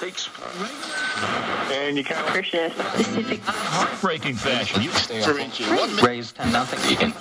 takes and you kind of Christian specific heartbreaking fashion. You stay up. raised nothing. You can.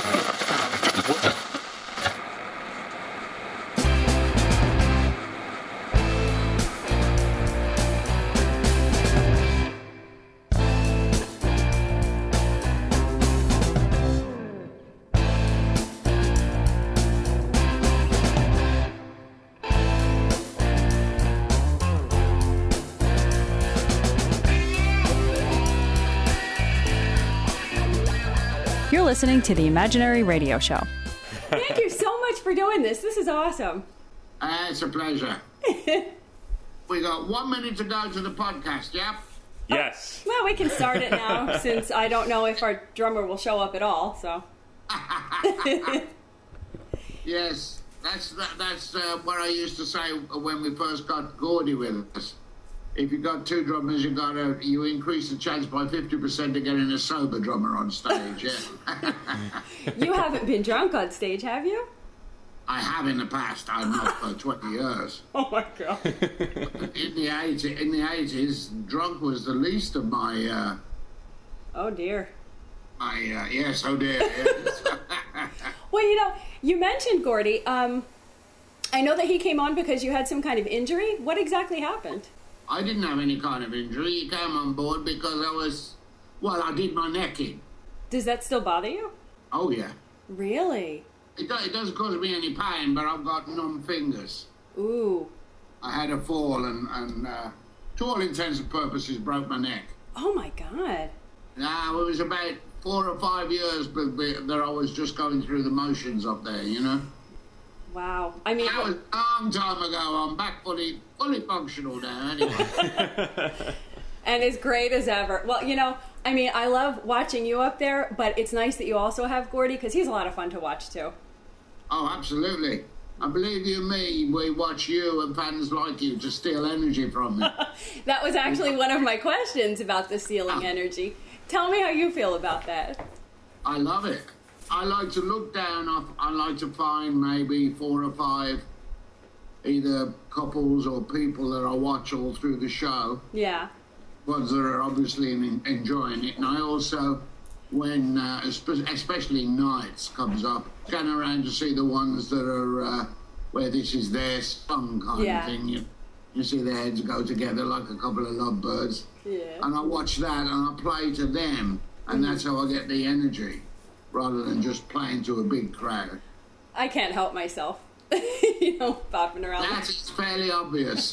You're listening to the Imaginary Radio Show. Thank you so much for doing this. This is awesome. It's a pleasure. We got 1 minute to go to the podcast, yeah? Yes. Well, we can start it now since I don't know if our drummer will show up at all, so. Yes, that's what I used to say when we first got Gordy with us. If you got two drummers, you increase the chance by 50% of getting a sober drummer on stage. Yeah. You haven't been drunk on stage, have you? I have in the past. I've not for 20 years. Oh my God. In the 80s, drunk was the least of my. Oh dear. Yes, oh dear. Yes. Well, you mentioned Gordy. I know that he came on because you had some kind of injury. What exactly happened? I didn't have any kind of injury. He came on board because I did my neck in. Does that still bother you? Oh, yeah. Really? It doesn't cause me any pain, but I've got numb fingers. Ooh. I had a fall and to all intents and purposes, broke my neck. Oh, my God. It was about 4 or 5 years that I was just going through the motions up there, you know? Wow. I mean... That was a long time ago. I'm back fully functional now, anyway. And as great as ever. Well, I love watching you up there, but it's nice that you also have Gordy, because he's a lot of fun to watch, too. Oh, absolutely. I believe you me, we watch you and fans like you to steal energy from me. That was actually one of my questions about the stealing energy. Tell me how you feel about that. I love it. I like to look down. I like to find maybe 4 or 5 either couples or people that I watch all through the show. Yeah. Ones that are obviously enjoying it. And I also, when, especially nights comes up, scan around to see the ones that are where this is their song kind of thing. You see their heads go together like a couple of lovebirds. Yeah. And I watch that and I play to them. And that's how I get the energy, rather than just playing to a big crowd. I can't help myself. Bopping around. That's fairly obvious.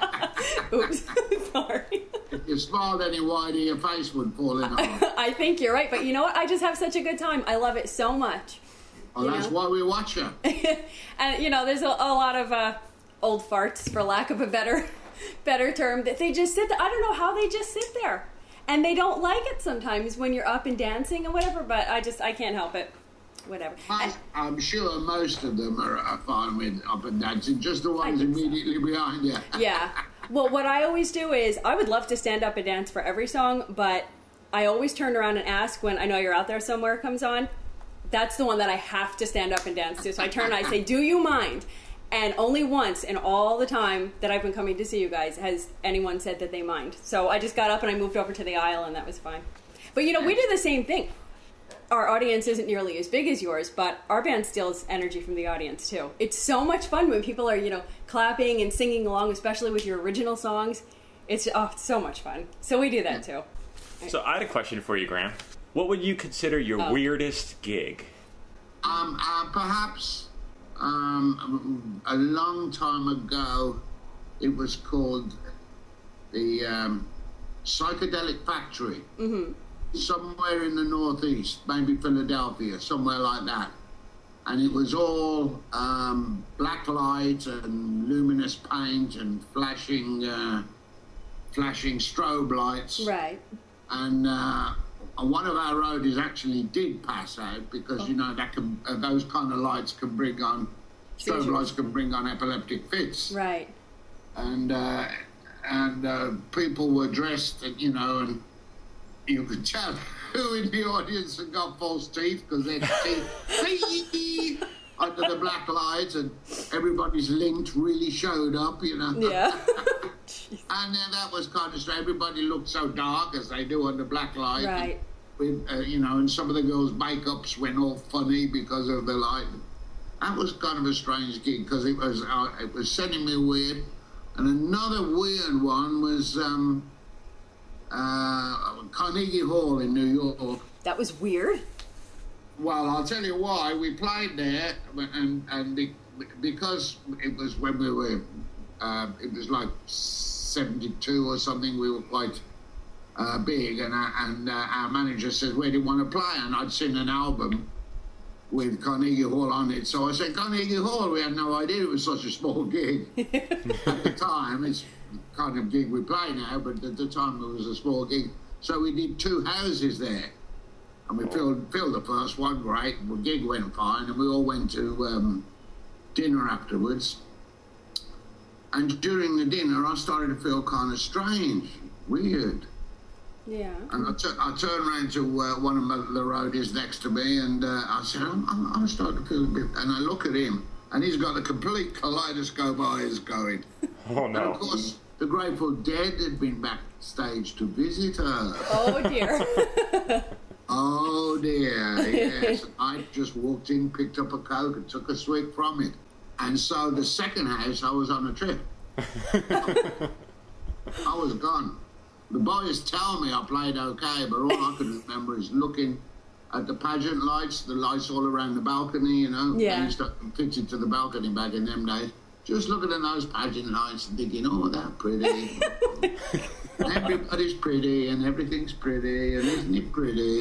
Oops, sorry. If you smiled any wider, your face would fall in off. I think you're right, but you know what? I just have such a good time. I love it so much. Well, that's why we watch her. And, there's a lot of old farts, for lack of a better term, that they just sit there. I don't know how they just sit there. And they don't like it sometimes when you're up and dancing and whatever, but I can't help it. Whatever. I'm sure most of them are fine with up and dancing, just the ones immediately behind you. Yeah. Well, what I always do is, I would love to stand up and dance for every song, but I always turn around and ask when I Know You're Out There Somewhere comes on. That's the one that I have to stand up and dance to. So I turn and I say, do you mind? And only once in all the time that I've been coming to see you guys has anyone said that they mind. So I just got up and I moved over to the aisle, and that was fine. But, we do the same thing. Our audience isn't nearly as big as yours, but our band steals energy from the audience, too. It's so much fun when people are, clapping and singing along, especially with your original songs. It's so much fun. So we do that, too. So I had a question for you, Graham. What would you consider your weirdest gig? Perhaps a long time ago, it was called the Psychedelic Factory. Mm-hmm. Somewhere in the northeast, maybe Philadelphia, somewhere like that. And it was all black light and luminous paint and flashing strobe lights. Right. And one of our roadies actually did pass out because, that those kind of lights can bring on, strobe lights can bring on epileptic fits. Right. And people were dressed, and you could tell who in the audience had got false teeth because their teeth under the black lights, and everybody's linked really showed up, you know. Yeah. And then that was kind of strange. Everybody looked so dark as they do under black light. Right. With, you know, and some of the girls' makeups went all funny because of the light. That was kind of a strange gig because it was sending me weird. And another weird one was Carnegie Hall in New York. That was weird. Well, I'll tell you why. We played there, because it was when we were, it was like 72 or something. We were quite big, and our manager said, "Where do you want to play?" And I'd seen an album with Carnegie Hall on it, so I said, "Carnegie Hall." We had no idea it was such a small gig at the time. It's the kind of gig we play now, but at the time it was a small gig. So we did 2 houses there. And we filled the first one, great. The gig went fine, and we all went to dinner afterwards. And during the dinner, I started to feel kind of strange, weird. Yeah. And I turned around to one of the roadies next to me, and I said, I'm starting to feel a bit... And I look at him, and he's got a complete kaleidoscope eyes going. Oh, no. And of course, the Grateful Dead had been backstage to visit her. Oh, dear. Oh dear, yes. I just walked in, picked up a Coke and took a swig from it. And so the second house, I was on a trip. I was gone. The boys tell me I played okay, but all I could remember is looking at the pageant lights, the lights all around the balcony, you know. Yeah. They used to fit it to the balcony back in them days. Just looking at those pageant lights and thinking, oh, they're pretty. Everybody's pretty and everything's pretty and isn't it pretty?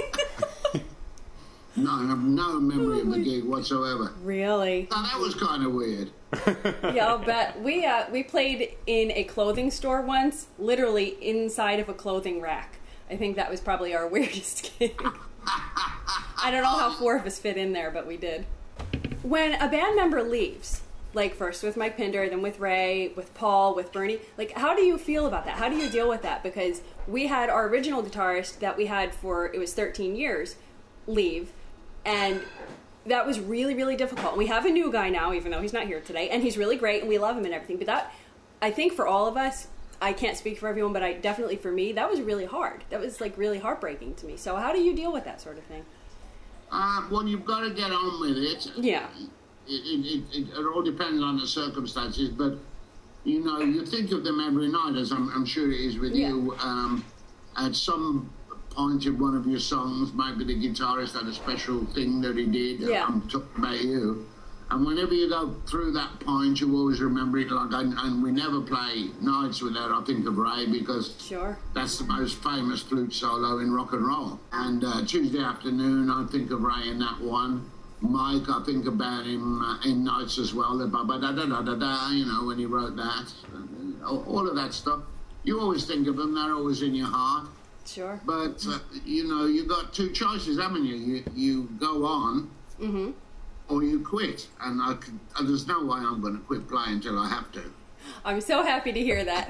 No, I have no memory of the gig whatsoever. Really? Now, that was kind of weird. Yeah, I'll bet. We played in a clothing store once, literally inside of a clothing rack. I think that was probably our weirdest gig. I don't know how 4 of us fit in there, but we did. When a band member leaves, like first with Mike Pinder, then with Ray, with Paul, with Bernie, like how do you feel about that? How do you deal with that? Because we had our original guitarist that we had for, it was 13 years, leave, and that was really, really difficult. We have a new guy now, even though he's not here today, and he's really great, and we love him and everything, but that, I think for all of us, I can't speak for everyone, but definitely for me, that was really hard. That was like really heartbreaking to me. So how do you deal with that sort of thing? Well, you've got to get on with it. Yeah. It all depends on the circumstances, but you know, you think of them every night, as I'm sure it is with you. At some point in one of your songs, maybe the guitarist had a special thing that he did. Yeah. I'm talking about you. And whenever you go through that point, you always remember it. Like, and we never play nights without I Think of Ray, because Sure. that's the most famous flute solo in rock and roll. And Tuesday Afternoon, I think of Ray in that one. Mike, I think about him in Nights as well. The ba-ba-da-da-da-da-da, you know, when he wrote that. All of that stuff. You always think of them. They're always in your heart. Sure. But, you know, you've got 2 choices, haven't you? You go on, or you quit. And there's no way I'm going to quit playing until I have to. I'm so happy to hear that.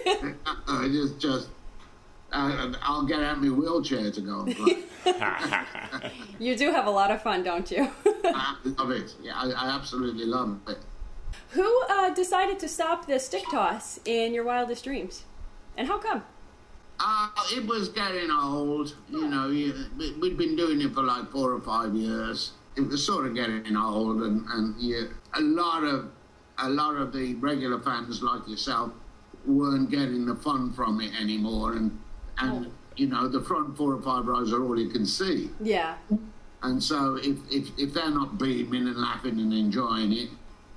I'll get out my wheelchair to go and play. You do have a lot of fun, don't you? I love it. Yeah, I absolutely love it. Who decided to stop the stick toss in your wildest dreams? And how come? It was getting old. You know, we'd been doing it for like 4 or 5 years. It was sort of getting old, and a lot of the regular fans like yourself weren't getting the fun from it anymore, and you know, the front 4 or 5 rows are all you can see. Yeah. And so if they're not beaming and laughing and enjoying it,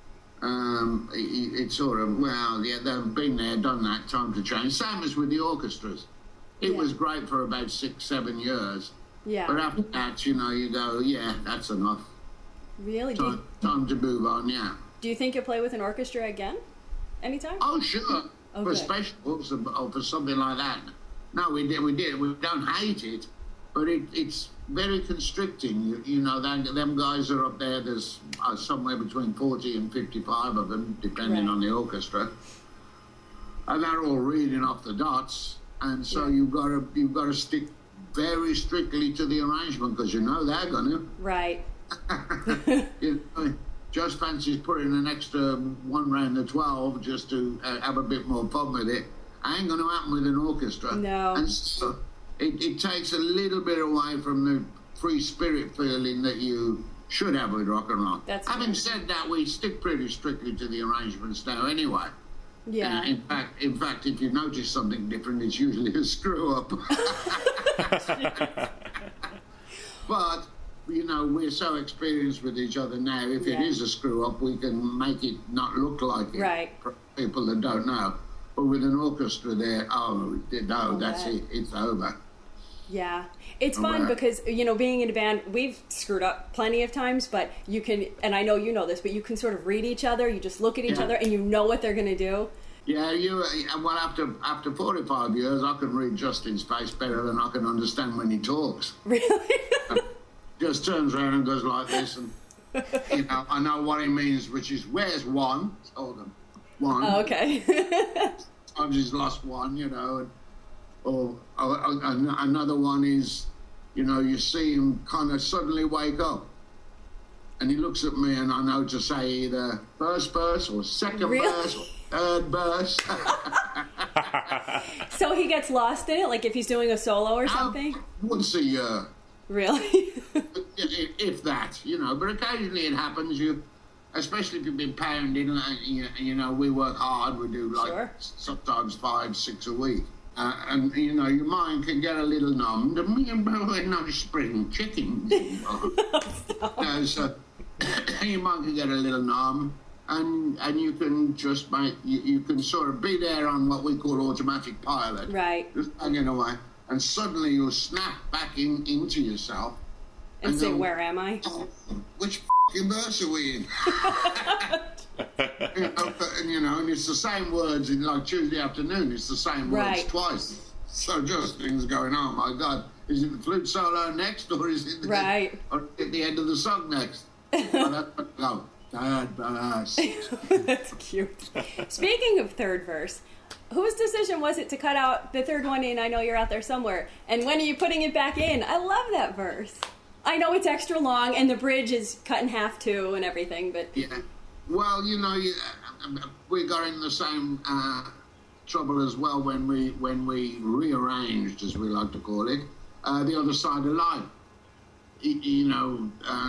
it's sort of, well, yeah, they've been there, done that, time to change. Same as with the orchestras. It was great for about 6-7 years. Yeah. But after that, you know, you go, yeah, that's enough. Really? Time to move on, yeah. Do you think you'll play with an orchestra again? Anytime? Oh, sure. Oh, for good. specials or for something like that. No, we did. We don't hate it, but it's very constricting. You know, them guys are up there. There's somewhere between 40 and 55 of them, depending on the orchestra, and they're all reading off the dots. And so you've got to stick very strictly to the arrangement, because you know they're going to. Right. You know, just fancies putting an extra one round of 12 just to have a bit more fun with it. Ain't going to happen with an orchestra. No. And so it takes a little bit away from the free spirit feeling that you should have with rock and roll. Having said that, we stick pretty strictly to the arrangements now anyway. Yeah. In fact, if you notice something different, it's usually a screw up. But, you know, we're so experienced with each other now. If it is a screw up, we can make it not look like it. Right. For people that don't know. But with an orchestra there, that's it. It's over. Yeah. It's fun because, you know, being in a band, we've screwed up plenty of times, but you can, and I know you know this, but you can sort of read each other. You just look at each other and you know what they're going to do. Yeah, well, after 45 years, I can read Justin's face better than I can understand when he talks. Really? Just turns around and goes like this, and, you know, I know what he means, which is, where's one? Told him. One. Oh, okay. Sometimes he's lost one, you know, or another one is, you know, you see him kind of suddenly wake up and he looks at me and I know to say either first verse or second verse or third verse. So he gets lost in it, like if he's doing a solo or something? Once a year. Really? If that, you know, but occasionally it happens, especially if you've been pounding, you know, we work hard, we do like sometimes 5, 6 a week. And, you know, your mind can get a little numbed. We're not spring chickens. So your mind can get a little numb. And you can just you can sort of be there on what we call automatic pilot. Right. Just hanging away. And suddenly you'll snap back into yourself. And say, where am I? Oh, which f***ing verse are we in? You know, and it's the same words in like Tuesday afternoon. It's the same words twice. So just things going, oh my God, is it the flute solo next, or is it or at the end of the song next? No, third verse. That's cute. Speaking of third verse, whose decision was it to cut out the third one in I Know You're Out There Somewhere? And when are you putting it back in? I love that verse. I know it's extra long and the bridge is cut in half too and everything, but... Yeah. Well, you know, we got in the same trouble as well when we rearranged, as we like to call it, The Other Side of Life. You know,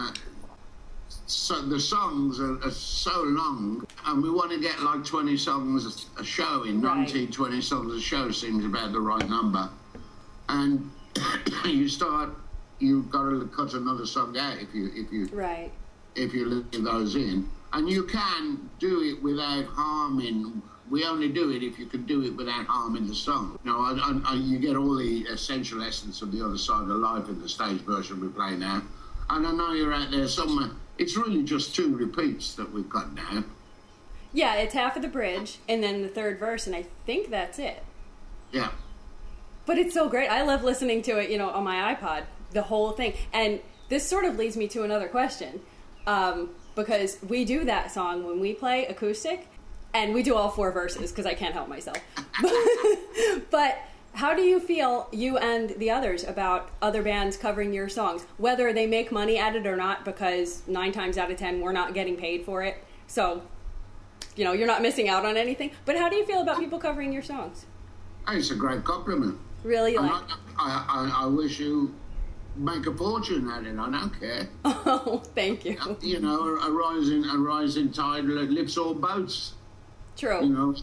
so the songs are so long, and we want to get like 20 songs a show in. 19, 20 songs a show seems about the right number. And you've got to cut another song out if you leave those in. And you can do it without harming. We only do it if you can do it without harming the song. You know, you get all the essential essence of The Other Side of Life in the stage version we play now. And I Know You're Out There Somewhere. It's really just 2 repeats that we've got now. Yeah, it's half of the bridge and then the third verse, and I think that's it. Yeah. But it's so great. I love listening to it, you know, on my iPod, the whole thing. And this sort of leads me to another question. Because we do that song when we play acoustic, and we do all 4 verses because I can't help myself. But how do you feel, you and the others, about other bands covering your songs, whether they make money at it or not? Because 9 times out of 10, we're not getting paid for it. So, you know, you're not missing out on anything. But how do you feel about people covering your songs? It's a great compliment. Really? I wish you make a fortune at it. I don't care. Oh, thank you. You know, a rising tide lifts all boats. True. You know,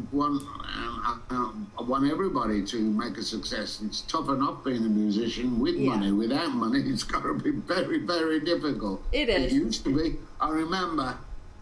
I want everybody to make a success. It's tough enough being a musician with money. Without money, it's got to be very, very difficult. It is. It used to be. I remember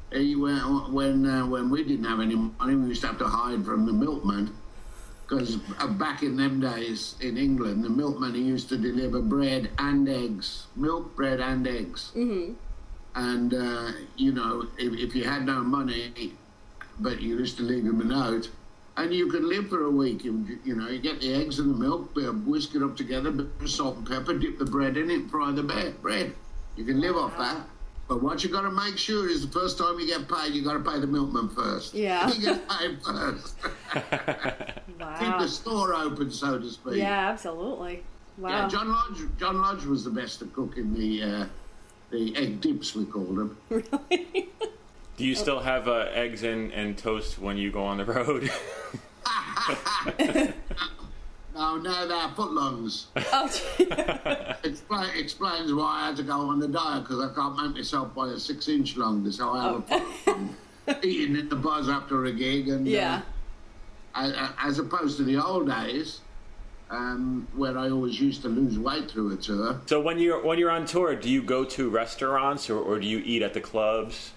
when we didn't have any money, we used to have to hide from the milkman. Because back in them days in England, the milkman used to deliver bread and eggs, milk, bread and eggs. Mm-hmm. And, you know, if you had no money, but you used to leave him a note, and you could live for a week. You know, you get the eggs and the milk, whisk it up together, bit of salt and pepper, dip the bread in it, fry the bread. You can live off that. But what you got to make sure is the first time you get paid, you got to pay the milkman first. Yeah. You get paid first. Wow. Keep the store open, so to speak. Yeah, absolutely. Wow. Yeah, John Lodge was the best to cook in the The egg dips, we call them. Really? Do you still have eggs and toast when you go on the road? No, they're footlongs. Oh, Explains why I had to go on the diet, because I can't make myself buy a 6-inch long, so I have a footlong eating in the buzz after a gig. And yeah. as opposed to the old days, where I always used to lose weight through a tour. So when you're on tour, do you go to restaurants or do you eat at the clubs?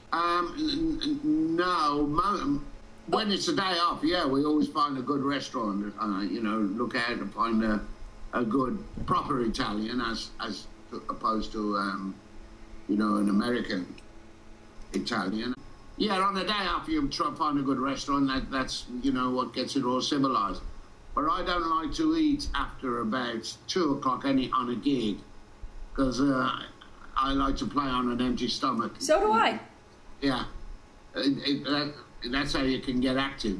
No. When it's a day off, yeah, we always find a good restaurant. Look out and find a good proper Italian, as opposed to an American Italian. Yeah, on the day off, you try to find a good restaurant. That's what gets it all civilized. But I don't like to eat after about 2 o'clock on a gig, because I like to play on an empty stomach. So do I. Yeah. That's how you can get active,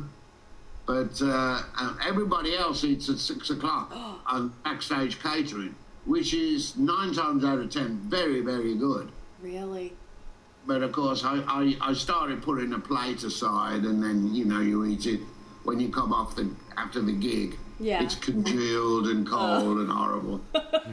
But everybody else eats at 6 o'clock on backstage catering, which is 9 times out of 10 very, very good. Really? But of course, I started putting a plate aside, and then you eat it when you come off after the gig. Yeah. It's congealed and cold and horrible.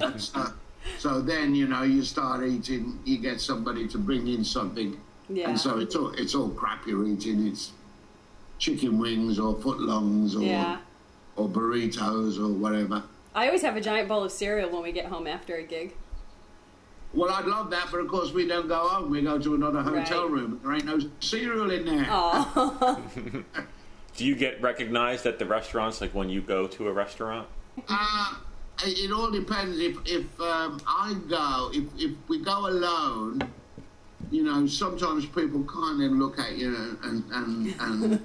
So then you start eating. You get somebody to bring in something. Yeah. And so it's all crap you're eating. It's chicken wings or footlongs or burritos or whatever. I always have a giant bowl of cereal when we get home after a gig. Well, I'd love that, but of course we don't go home. We go to another hotel room. There ain't no cereal in there. Oh. Do you get recognized at the restaurants, like when you go to a restaurant? It all depends. If I go, if we go alone, sometimes people kind of look at you and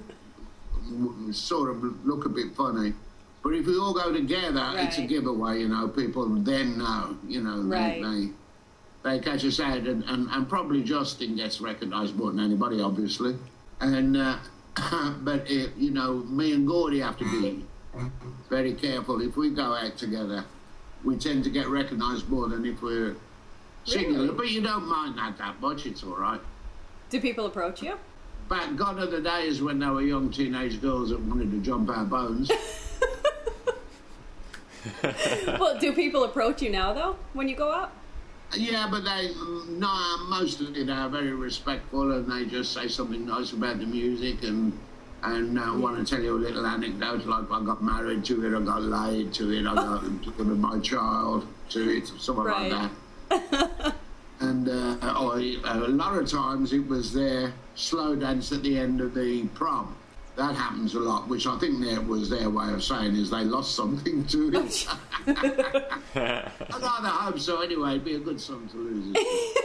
sort of look a bit funny. But if we all go together, it's a giveaway. People then know. Right. They catch us out, and probably Justin gets recognised more than anybody, obviously. And but me and Gordy have to be very careful. If we go out together, we tend to get recognised more than if we're singular. Really? But you don't mind that much. It's all right. Do people approach you? Back gone are the days when they were young teenage girls that wanted to jump our bones. Well, do people approach you now, though, when you go out? Yeah, but mostly they're very respectful, and they just say something nice about the music and want to tell you a little anecdote, like I got married to it, I got laid to it, I got given my child to it, something like that. And a lot of times it was their slow dance at the end of the prom. That happens a lot, which I think was their way of saying is they lost something to it. I rather hope so anyway. It'd be a good song to lose.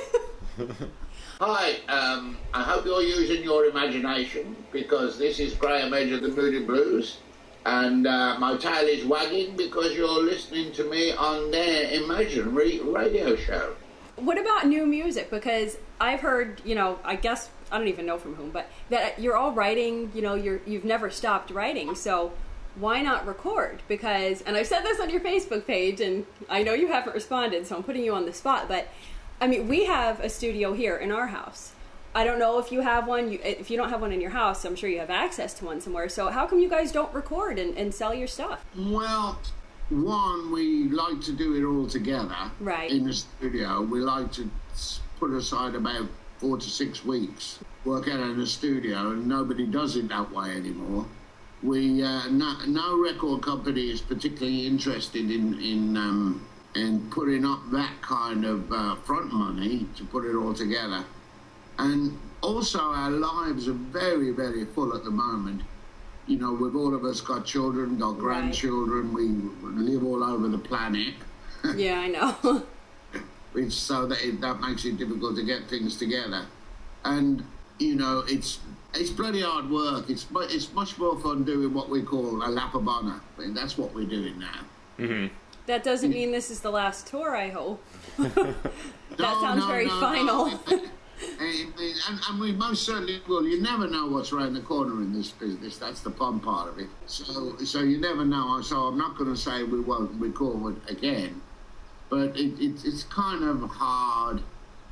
Hi, I hope you're using your imagination, because this is Graham Edge of the Moody Blues, and my tail is wagging because you're listening to me on their imaginary radio show. What about new music? Because I've heard, I guess, I don't even know from whom, but that you're all writing, you've never stopped writing, so why not record? Because, and I've said this on your Facebook page, and I know you haven't responded, so I'm putting you on the spot, but, I mean, we have a studio here in our house. I don't know if you have one. If you don't have one in your house, I'm sure you have access to one somewhere. So how come you guys don't record and sell your stuff? Well, one, we like to do it all together in the studio. We like to put aside about 4 to 6 weeks, work out in the studio, and nobody does it that way anymore. We no record company is particularly interested in putting up that kind of front money to put it all together. And also our lives are very, very full at the moment. We've all of us got children, got grandchildren, we live all over the planet. Yeah, I know. So that makes it difficult to get things together. And, it's bloody hard work. It's much more fun doing what we call a lap of honour. I mean, that's what we're doing now. Mm-hmm. That doesn't mean this is the last tour, I hope. That sounds very final. And we most certainly will. You never know what's around the corner in this business. That's the fun part of it. So you never know. So I'm not going to say we won't record again, but it's kind of hard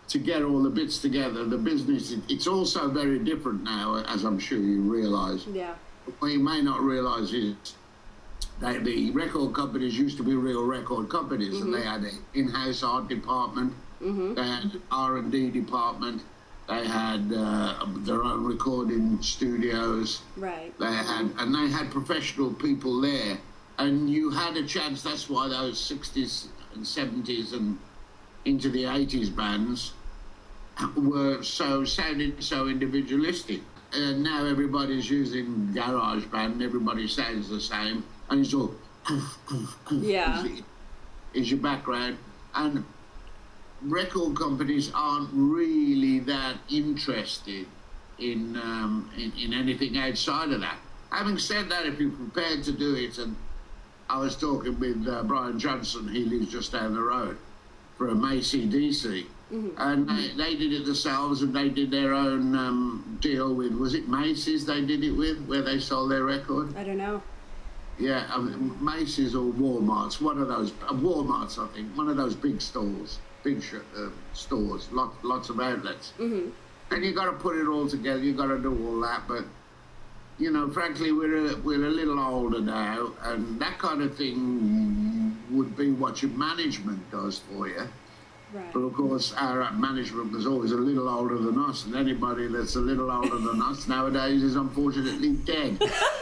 to get all the bits together. The business, it's also very different now, as I'm sure you realise. Yeah. What you may not realise is that the record companies used to be real record companies, and they had an in-house art department, they had an R&D department, they had their own recording studios. Right. They had professional people there, and you had a chance. That's why those 60s and 70s and into the 80s bands were sounding so individualistic. And now everybody's using GarageBand, everybody sounds the same, and it's all Yeah. is your background. And record companies aren't really that interested in anything outside of that. Having said that, if you're prepared to do it, and I was talking with Brian Johnson, he lives just down the road, from AC/DC, and they did it themselves, and they did their own deal with, was it Macy's they did it with, where they sold their record? I don't know. Yeah, Macy's or Walmart's, one of those, Walmart's I think, one of those big stores, stores, lots of outlets. And you got to put it all together, you got to do all that, but you know, frankly, we're a little older now, and that kind of thing would be what your management does for you. Right. But of course, our management was always a little older than us, and anybody that's a little older than us nowadays is unfortunately dead.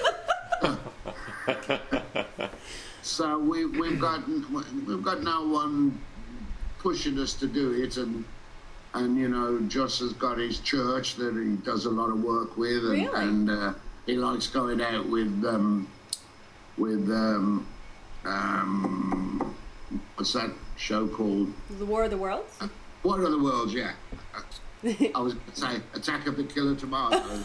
So we've got no one pushing us to do it, and you know, Joss has got his church that he does a lot of work with, and, Really? and he likes going out with what's that show called? The War of the Worlds? War of the Worlds, yeah. I was going to say Attack of the Killer Tomatoes.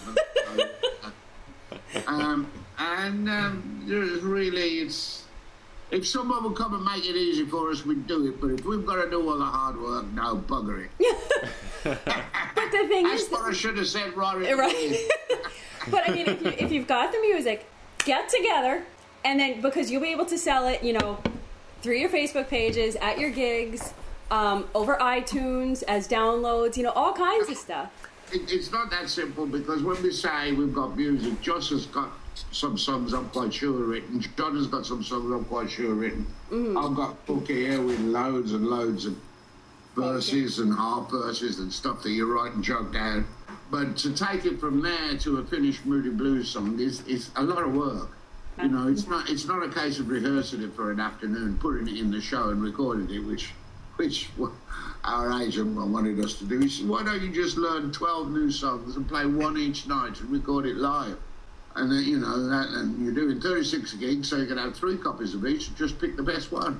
There's really, if someone would come and make it easy for us, we'd do it. But if we've got to do all the hard work, no, bugger it. But the thing That's is... what I should have said right at the Right. beginning. But I mean, if you've got the music, get together, and then, because you'll be able to sell it, you know, through your Facebook pages, at your gigs, over iTunes, as downloads, you know, all kinds of stuff. It's not that simple, because when we say we've got music, Joss has got some songs I'm quite sure written. John has got some songs I'm quite sure written. I've got Bookie here with loads and loads of verses and half verses and stuff that you write and jot down. But to take it from there to a finished Moody Blues song is a lot of work. You know, it's not a case of rehearsing it for an afternoon, putting it in the show and recording it, which our agent wanted us to do. He said, why don't you just learn 12 new songs and play one each night and record it live? And then, you know, and you're doing 36 gigs, so you can have 3 copies of each and just pick the best one.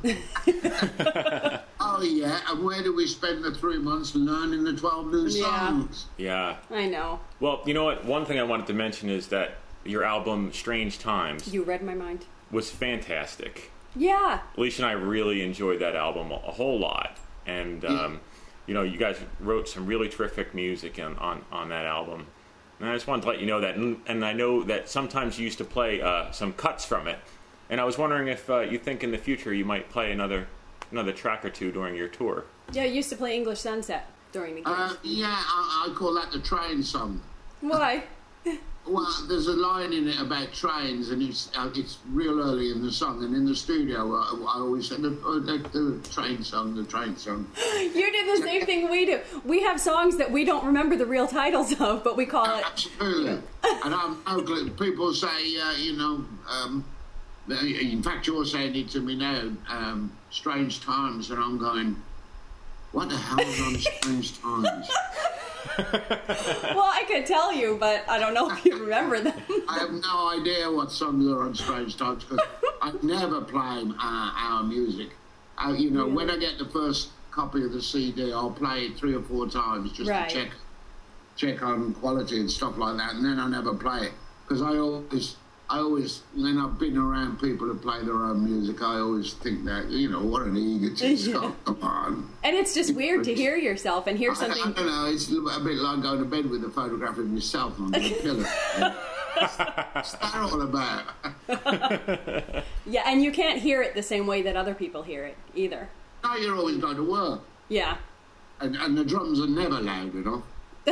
Oh, yeah, and where do we spend the 3 months learning the 12 new songs? Yeah. I know. Well, you know what? One thing I wanted to mention is that your album, Strange Times, You read my mind. was fantastic. Yeah. Alicia and I really enjoyed that album a whole lot. And, you know, you guys wrote some really terrific music on that album. And I just wanted to let you know that. And I know that sometimes you used to play some cuts from it. And I was wondering if you think in the future you might play another track or two during your tour. Yeah, I used to play English Sunset during the gigs. Yeah, I call that the train song. Why? Well, there's a line in it about trains, and it's real early in the song. And in the studio, I always say the train song, the train song. You do the same thing we do. We have songs that we don't remember the real titles of, but we call it... Absolutely. And people say, you know, in fact, you're saying it to me now, Strange Times, and I'm going, what the hell is on Strange Times? Well, I could tell you, but I don't know if you remember them. I have no idea what songs are on Strange Times, because I never play our music. You know, when I get the first copy of the CD, I'll play it 3 or 4 times just to check on quality and stuff like that, and then I never play it, because I always, when I've been around people who play their own music, I always think that, you know, what an egotist. Oh, come on. And it's just weird to hear yourself and hear something. I don't know, it's a bit like going to bed with a photograph of yourself on the pillow. What's that all about? Yeah, and you can't hear it the same way that other people hear it either. No, you're always going to work. Yeah. and the drums are never loud enough.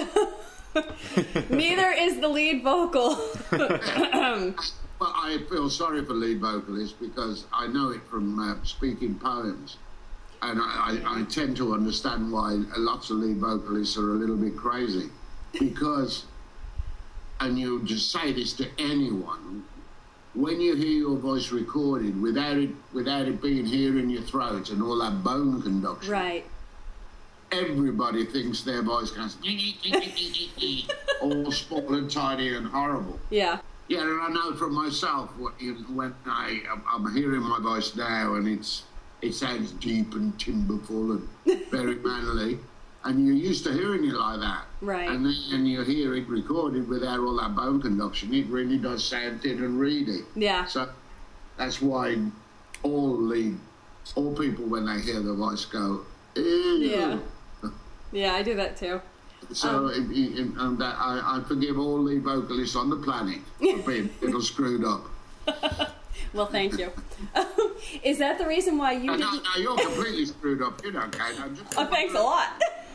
Neither is the lead vocal. But I feel sorry for lead vocalists because I know it from speaking poems. And I tend to understand why lots of lead vocalists are a little bit crazy. Because, and you just say this to anyone, when you hear your voice recorded without it being here in your throat and all that bone conduction, Right. everybody thinks their voice goes all small and tiny and horrible. Yeah. Yeah, and I know from myself when I'm hearing my voice now, and it sounds deep and timberful and very manly, and you're used to hearing it like that. Right. And then you hear it recorded without all that bone conduction. It really does sound thin and reedy. Yeah. So that's why all people when they hear the voice go, ew. Yeah. Yeah, I do that too. So I forgive all lead vocalists on the planet for being a little screwed up. Well, thank you. Is that the reason why you No, didn't... you're completely screwed up. You don't, Kate. Oh, thanks a lot.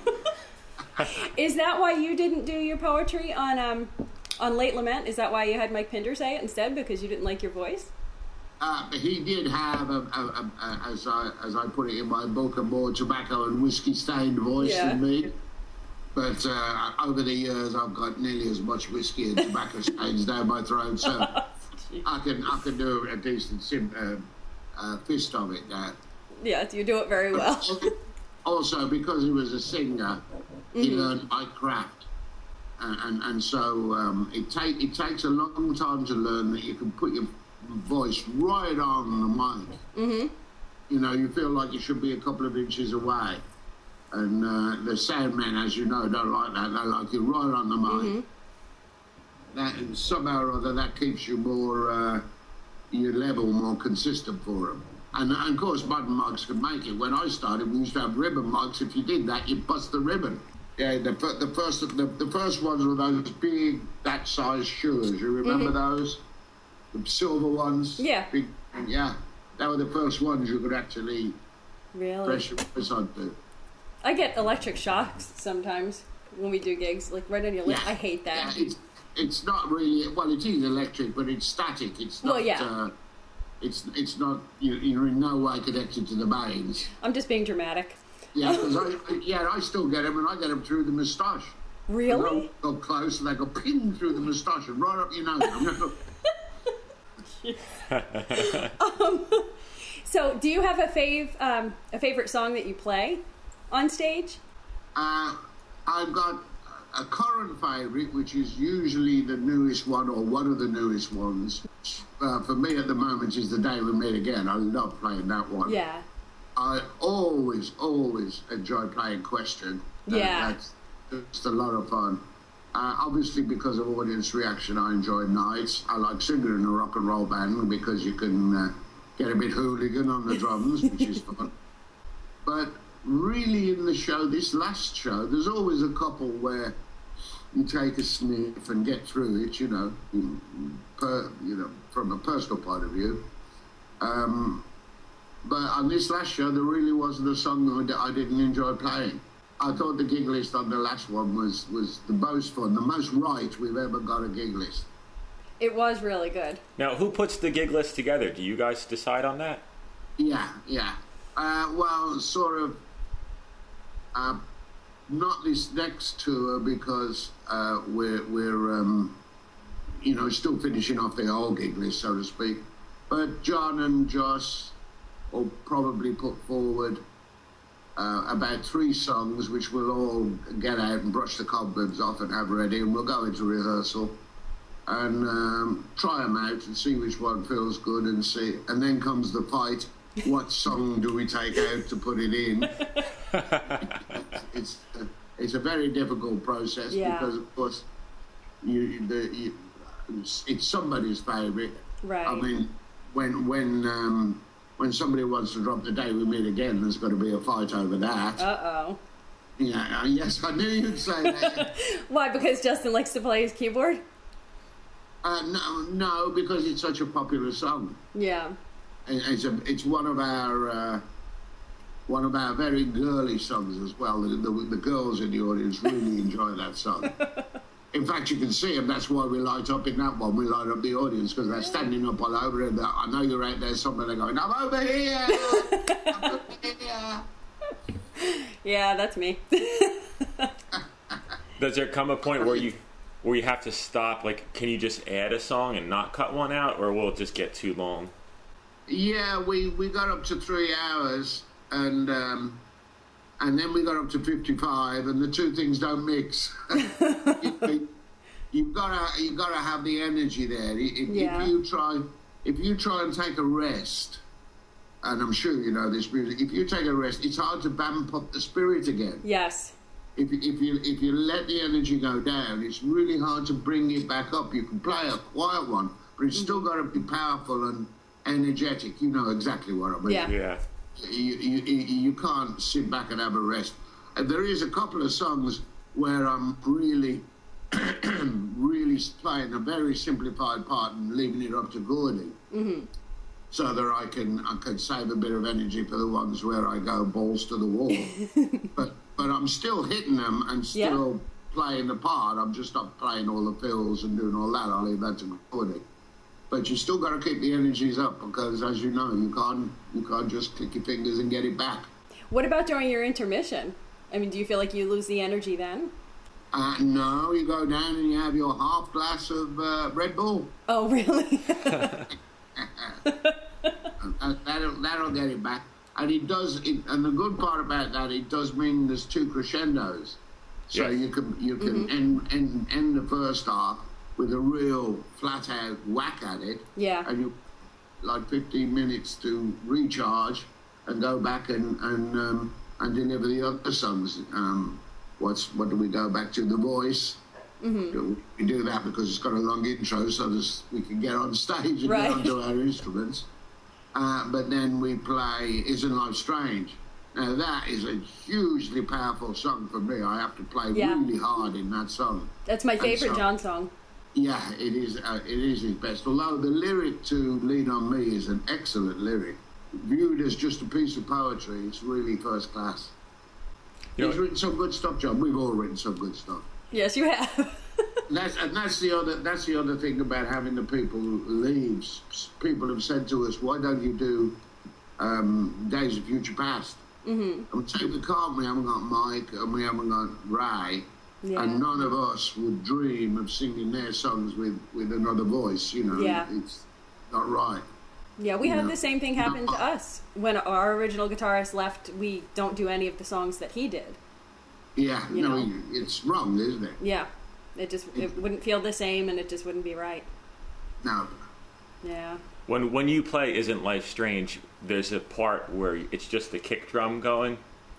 Is that why you didn't do your poetry on Late Lament? Is that why you had Mike Pinder say it instead, because you didn't like your voice? He did have, as I put it in my book, a more tobacco and whiskey stained voice than me. But over the years, I've got nearly as much whiskey and tobacco stains down my throat, so I can do a decent fist of it now. Yes, you do it very well. Also, because he was a singer, he learned my craft, and so it takes a long time to learn that you can put your voice right on the mic. Mm-hmm. You know, you feel like you should be a couple of inches away. And the sound men, as you know, don't like that. They like you right on the mic. Mm-hmm. That somehow or other that keeps you more your level more consistent for them. And of course, modern mics can make it. When I started, we used to have ribbon mics. If you did that, you'd bust the ribbon. Yeah, the first ones were those big, that size shoes. You remember those? The silver ones. Yeah. Big, yeah, they were the first ones you could actually press your voice onto. I get electric shocks sometimes when we do gigs, like right on your lip. I hate that. Yeah, it's not really, well, it is electric, but it's static. It's not, it's not, you're in no way connected to the mains. I'm just being dramatic. Yeah, because I still get them, and I get them through the moustache. Really? They go close, and they go ping through the moustache and right up your nose. So, do you have a favorite song that you play on stage? I've got a current favourite, which is usually the newest one or one of the newest ones. For me at the moment is The Day We Meet Again. I love playing that one. Yeah. I always enjoy playing Question. Yeah. That's just a lot of fun. Obviously, because of audience reaction, I enjoy Nights. I like singing in a rock and roll band because you can get a bit hooligan on the drums, which is fun. But really in the show, this last show, there's always a couple where you take a sniff and get through it, from a personal point of view. But on this last show, there really wasn't a song that I didn't enjoy playing. I thought the gig list on the last one was the most fun, the most right we've ever got a gig list. It was really good. Now, who puts the gig list together? Do you guys decide on that? Yeah. Well, sort of. Not this next tour because we're still finishing off the old gig list, so to speak. But John and Joss will probably put forward about 3 songs, which we'll all get out and brush the cobwebs off and have ready, and we'll go into rehearsal and try them out and see which one feels good and then comes the fight. What song do we take out to put it in? It's a very difficult process because, of course, it's somebody's favourite. Right. I mean, when somebody wants to drop The Day We Meet Again, there's got to be a fight over that. Uh-oh. Yeah, yes, I knew you'd say that. Why, because Justin likes to play his keyboard? No, because it's such a popular song. Yeah. It's one of our one of our very girly songs as well. The girls in the audience really enjoy that song. In fact, you can see them. That's why we light up in that one. We light up the audience because they're standing up all over it. I know you're out there somewhere. They're going, I'm over here. I'm over here. Yeah, that's me. Does there come a point where you have to stop? Like, can you just add a song and not cut one out, or will it just get too long? Yeah, we got up to 3 hours, and then we got up to 55, and the two things don't mix. You've gotta have the energy there. If you try and take a rest, and I'm sure you know this music, if you take a rest, it's hard to vamp up the spirit again. Yes. If you let the energy go down, it's really hard to bring it back up. You can play a quiet one, but it's still got to be powerful and energetic. You know exactly what I mean. Yeah. You can't sit back and have a rest. And there is a couple of songs where I'm really really playing a very simplified part and leaving it up to Gordy. So that I can save a bit of energy for the ones where I go balls to the wall. But I'm still hitting them and still playing the part. I'm just not playing all the fills and doing all that. I'll leave that to Gordy. But you still got to keep the energies up because, as you know, you can't just click your fingers and get it back. What about during your intermission? I mean, do you feel like you lose the energy then? No, you go down and you have your half glass of Red Bull. Oh, really? That'll get it back. And it does. And the good part about that, it does mean there's two crescendos. So you can end the first half with a real flat out whack at it. Yeah. And you like 15 minutes to recharge and go back and deliver the other songs. What do we go back to? The Voice. We do that because it's got a long intro, so we can get on stage and get onto our instruments. But then we play Isn't Life Strange? Now that is a hugely powerful song for me. I have to play really hard in that song. That's my favorite John song. Yeah, it is. It is his best. Although the lyric to Lean on Me is an excellent lyric. Viewed as just a piece of poetry, it's really first class. He's written some good stuff, John. We've all written some good stuff. Yes, you have. That's the other thing about having the people leave. People have said to us, "Why don't you do Days of Future Past?" And we say, "We can't. We haven't got Mike, and we haven't got Ray, and none of us would dream of singing their songs with another voice. You know, it's not right." Yeah, we had the same thing happen to us. When our original guitarist left, we don't do any of the songs that he did. Yeah, it's wrong, isn't it? Yeah. It wouldn't feel the same, and it just wouldn't be right. No. Yeah. When you play Isn't Life Strange, there's a part where it's just the kick drum going.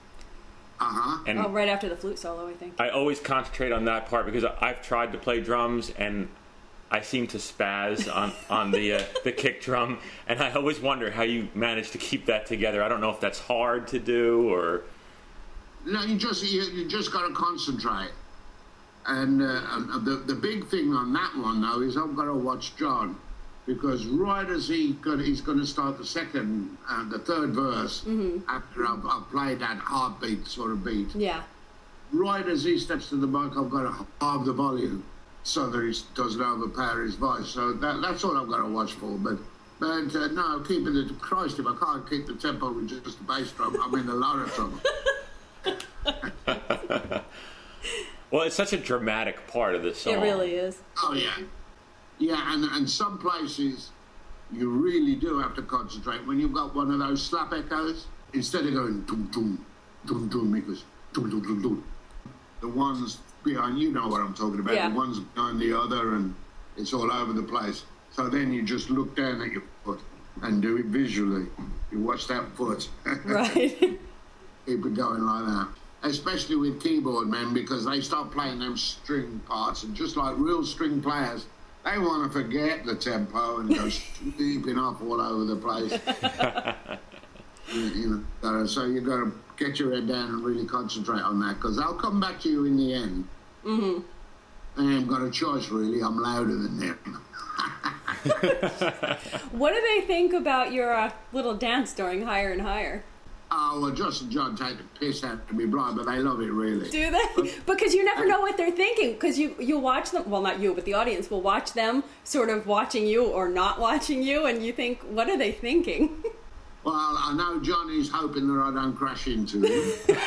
And right after the flute solo, I think. I always concentrate on that part because I've tried to play drums and I seem to spaz on the kick drum, and I always wonder how you manage to keep that together. I don't know if that's hard to do or. No, you just got to concentrate. And the big thing on that one though is I've got to watch John, because right as he's going to start the third verse after I've played that heartbeat sort of beat. Yeah. Right as he steps to the mic, I've got to halve the volume so that he doesn't overpower his voice. So that's all I've got to watch for. But no, keeping it. Christ, if I can't keep the tempo with just the bass drum, I'm in a lot of trouble. Well, it's such a dramatic part of the song. It really is. Oh, yeah. Yeah, and some places you really do have to concentrate. When you've got one of those slap echoes, instead of going dum-dum, dum-dum, it goes dum-dum-dum-dum. The ones behind, you know what I'm talking about, the ones behind the other, and it's all over the place. So then you just look down at your foot and do it visually. You watch that foot. Right. Keep it going like that. Especially with keyboard men, because they start playing them string parts, and just like real string players, they want to forget the tempo and go sweeping off all over the place. So you've got to get your head down and really concentrate on that, because they'll come back to you in the end. They ain't got a choice, really. I'm louder than them. What do they think about your little dance during Higher and Higher? Oh, well, Josh and John take the piss out of me, blind, but they love it, really. Do they? Because you never know what they're thinking. Because you'll watch them, well, not you, but the audience will watch them sort of watching you or not watching you, and you think, what are they thinking? Well, I know Johnny's hoping that I don't crash into him.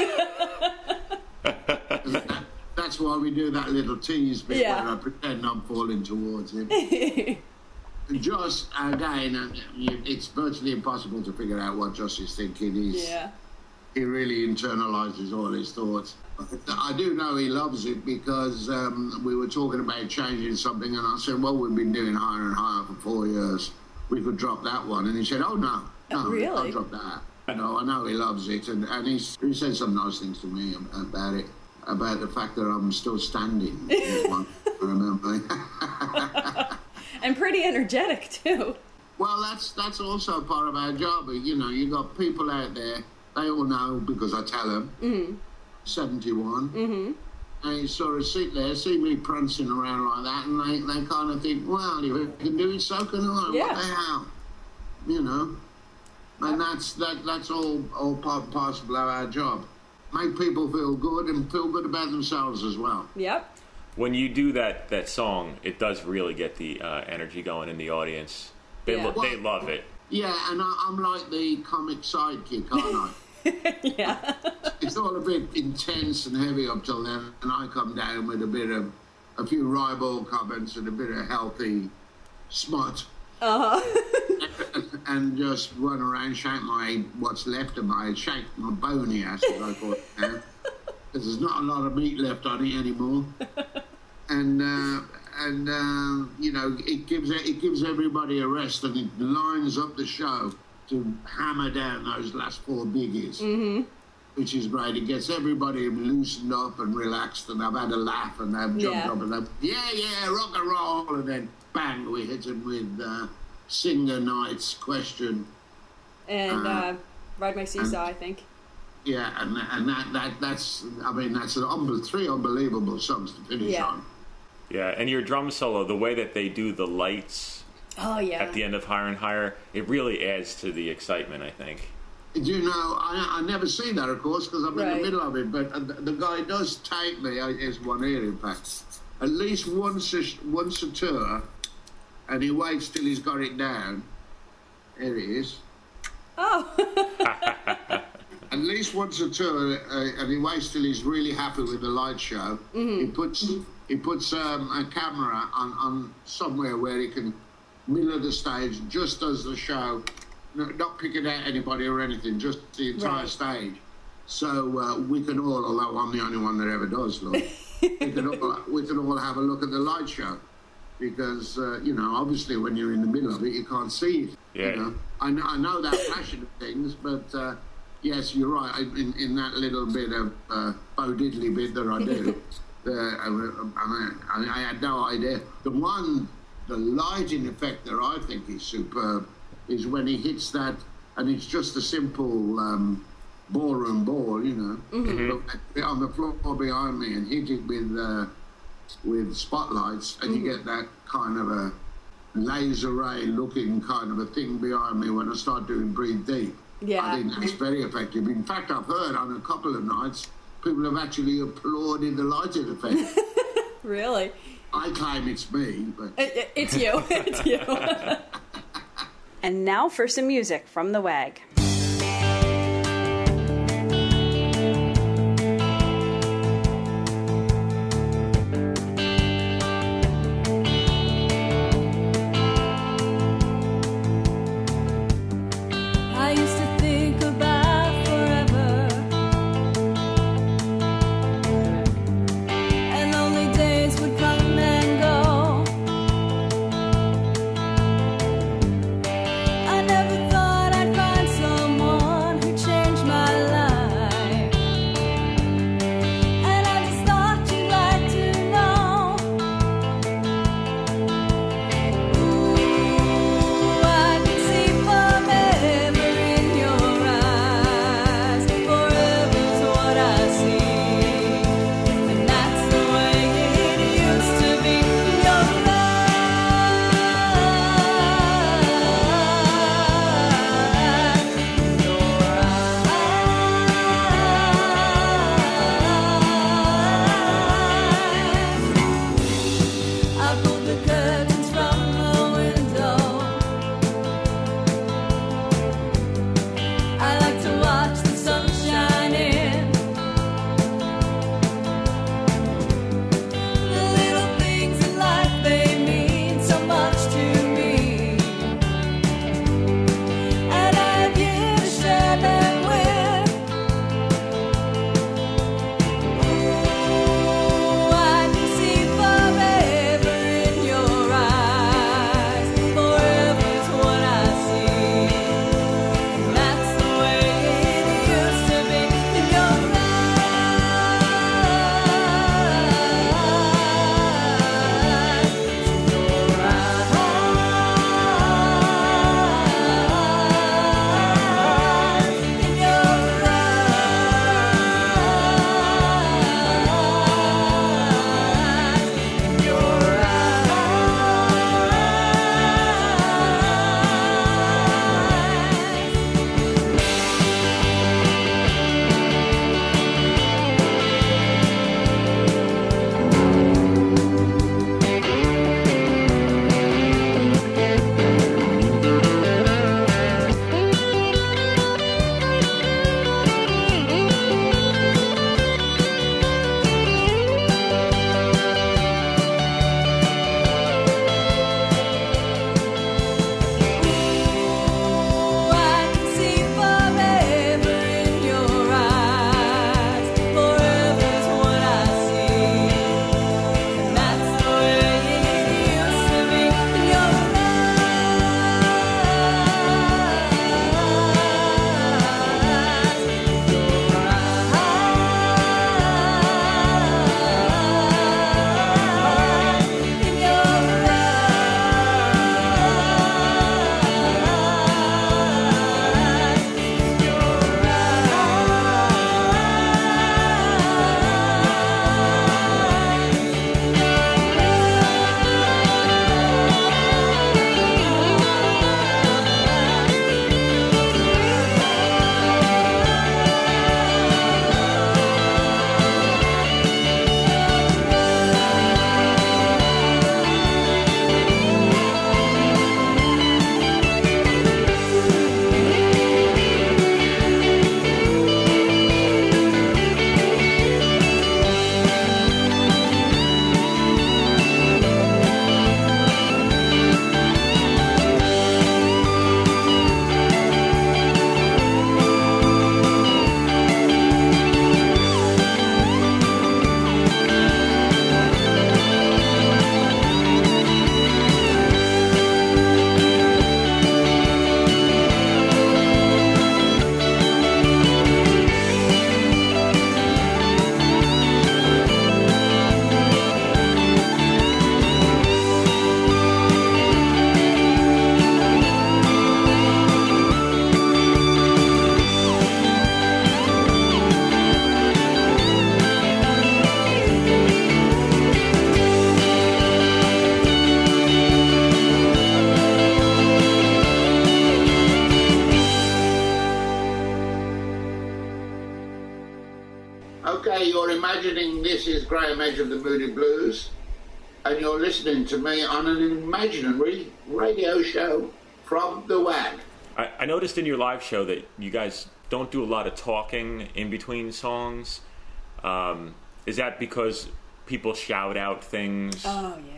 That's why we do that little tease bit where I pretend I'm falling towards him. Josh, again, it's virtually impossible to figure out what Josh is thinking. He really internalises all his thoughts. I do know he loves it because we were talking about changing something, and I said, well, we've been doing Higher and Higher for 4 years. We could drop that one. And he said, oh, no, really? I'll drop that. I know he loves it. And he said some nice things to me about it, about the fact that I'm still standing. One, I remember. And pretty energetic, too. Well, that's also part of our job. You know, you got people out there, they all know because I tell them, 71, and you sort of sit there, see me prancing around like that, and they kind of think, well, if I can do it, so can I. Yeah. What the hell? You know? And that's all part and parcel of our job. Make people feel good and feel good about themselves as well. Yep. When you do that song, it does really get the energy going in the audience. They love it. Yeah, and I'm like the comic sidekick, aren't I? Yeah. It's all a bit intense and heavy up till then, and I come down with a few ribald comments and a bit of healthy smut. And just run around, shake what's left of my bony ass, as I call it now. Because there's not a lot of meat left on it anymore. And you know, it gives everybody a rest, and it lines up the show to hammer down those last 4 biggies, which is great. It gets everybody loosened up and relaxed, and I've had a laugh, and they've jumped up and they've, rock and roll, and then bang, we hit them with Singer Night's Question. And Ride My Seesaw, I think. Yeah, and that's 3 unbelievable songs to finish on. Yeah, and your drum solo, the way that they do the lights at the end of Higher and Higher, it really adds to the excitement, I think. Do you know, I never see that, of course, because I'm in the middle of it, but the guy does take me, here's one here, in fact, at least once a tour, and he waits till he's got it down. Here it is. Oh. At least once a tour, and he waits till he's really happy with the light show. He puts a camera on somewhere where he can middle of the stage, just does the show, not picking out anybody or anything, just the entire stage. So we can all, although I'm the only one that ever does, look, we can all have a look at the light show. Because, you know, obviously when you're in the middle of it, you can't see it. Yeah. You know? I know that flashing of things, but yes, you're right. In that little bit of Bo Diddley bit that I do, I had no idea. The lighting effect that I think is superb is when he hits that, and it's just a simple ballroom ball, you know, on the floor behind me, and hit it with spotlights, and you get that kind of a laser ray looking kind of a thing behind me when I start doing Breathe Deep. Yeah. I think that's very effective. In fact, I've heard on a couple of nights people have actually applauded the lighting effect. Really? I claim it's me, but it's you. It's you. And now for some music from the WAG. I never thought I'd find someone this is Graham Edge of the Moody Blues, and you're listening to me on an imaginary radio show from the WAG. I noticed in your live show that you guys don't do a lot of talking in between songs. Is that because people shout out things? Oh, yeah.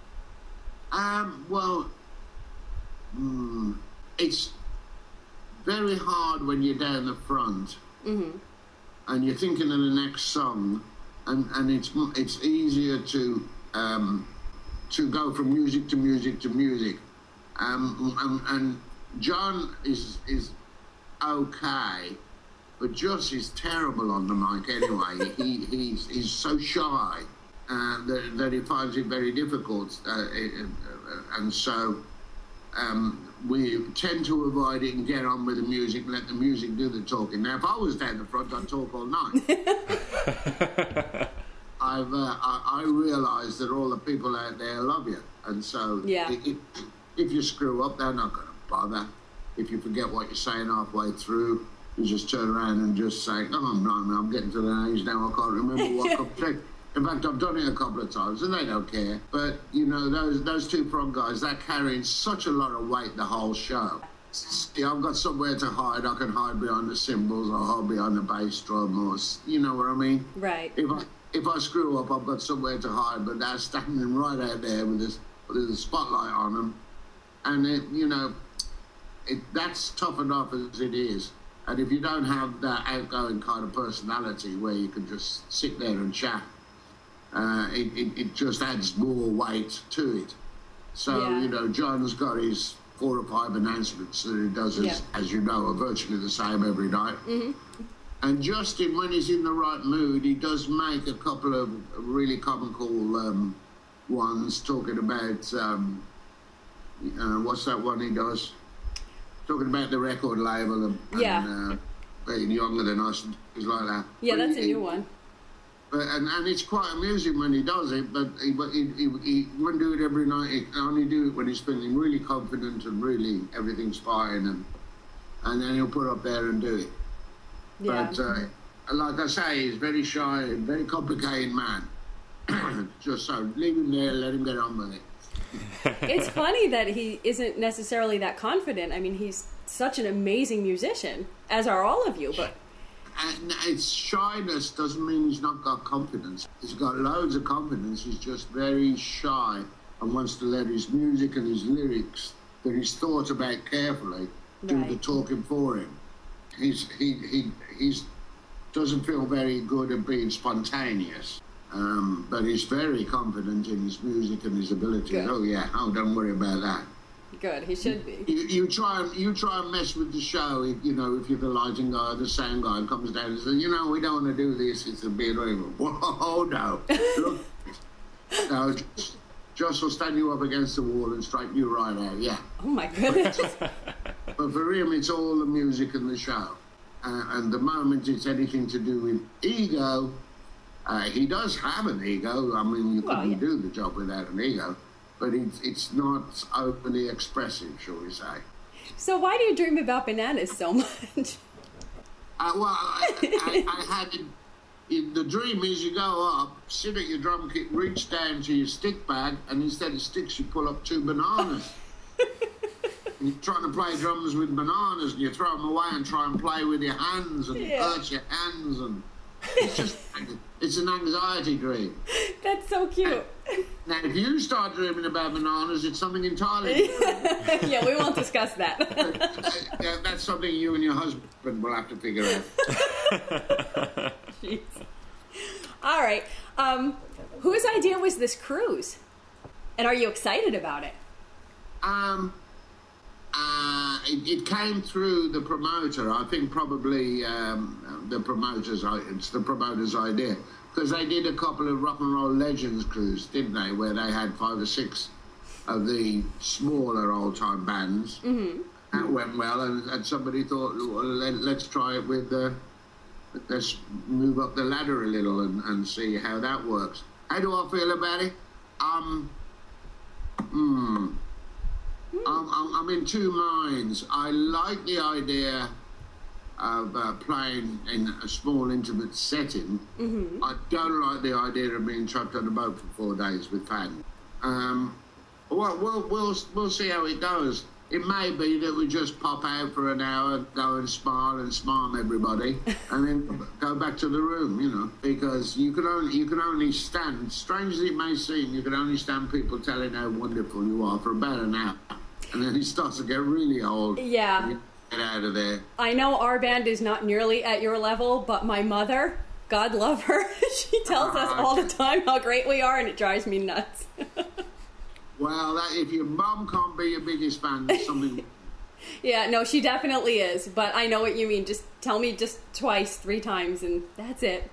It's very hard when you're down the front and you're thinking of the next song, and it's easier to go from music to music to music. And John is okay, but Joss is terrible on the mic anyway. He's so shy that he finds it very difficult, and so we tend to avoid it and get on with the music and let the music do the talking. Now, if I was down the front, I'd talk all night. I realise that all the people out there love you, and so if you screw up, they're not going to bother. If you forget what you're saying halfway through, you just turn around and just say, "Oh, blimey, I'm getting to the age now I can't remember what comes next." In fact, I've done it a couple of times, and they don't care. But, you know, those two front guys, they're carrying such a lot of weight the whole show. See, I've got somewhere to hide. I can hide behind the cymbals or hide behind the bass drum, or, you know what I mean? Right. If I screw up, I've got somewhere to hide, but they're standing right out there with a spotlight on them. And, that's tough enough as it is. And if you don't have that outgoing kind of personality where you can just sit there and chat, it just adds more weight to it. So, John's got his 4 or 5 announcements that he does, as you know, are virtually the same every night. Mm-hmm. And Justin, when he's in the right mood, he does make a couple of really comical ones, talking about, what's that one he does? Talking about the record label and being younger than us and things like that. Yeah, but that's a new one. And it's quite amusing when he does it, but he wouldn't do it every night. He can only do it when he's feeling really confident and really everything's fine, and then he'll put up there and do it. Yeah. But like I say, he's very shy and very complicated man. Just so leave him there, let him get on with it. It's funny that he isn't necessarily that confident. I mean, he's such an amazing musician, as are all of you, but... And it's shyness doesn't mean he's not got confidence. He's got loads of confidence. He's just very shy and wants to let his music and his lyrics that he's thought about carefully do the talking for him. He doesn't feel very good at being spontaneous, but he's very confident in his music and his abilities. Good. Don't worry about that. Good, he should be. You try and mess with the show, if you're the lighting guy or the sound guy and comes down and says, we don't want to do this, it's a bit over. Whoa, no. Look, no, Joss will stand you up against the wall and straighten you right out, yeah. Oh, my goodness. But for him, it's all the music and the show. And the moment it's anything to do with ego, he does have an ego. I mean, you couldn't do the job without an ego. But it's not openly expressive, shall we say. So why do you dream about bananas so much? I had... The dream is you go up, sit at your drum kit, reach down to your stick bag, and instead of sticks, you pull up 2 bananas. You're trying to play drums with bananas, and you throw them away and try and play with your hands and hurt your hands. And it's an anxiety dream. That's so cute. Now, if you start dreaming about bananas, it's something entirely different. Yeah, we won't discuss that. That's something you and your husband will have to figure out. Jeez. All right. Whose idea was this cruise? And are you excited about it? It came through the promoter. I think probably it's the promoter's idea. Because they did a couple of rock and roll legends cruise, didn't they? Where they had 5 or 6 of the smaller old time bands. Mm-hmm. That went well, and somebody thought, well, let's try it with let's move up the ladder a little and see how that works. How do I feel about it? I'm in 2 minds. I like the idea of playing in a small, intimate setting. I don't like the idea of being trapped on a boat for 4 days with fans. We'll see how it goes. It may be that we just pop out for an hour, go and smile and smarm everybody, and then go back to the room, you know, because you can only stand, strange as it may seem, you can only stand people telling how wonderful you are for about an hour, and then it starts to get really old. Yeah. Get out of there. I know our band is not nearly at your level, but my mother, God love her, she tells us all the time how great we are, and it drives me nuts. Well, if your mum can't be your biggest fan, there's something... Yeah, no, she definitely is, but I know what you mean. Just tell me just twice, 3 times, and that's it.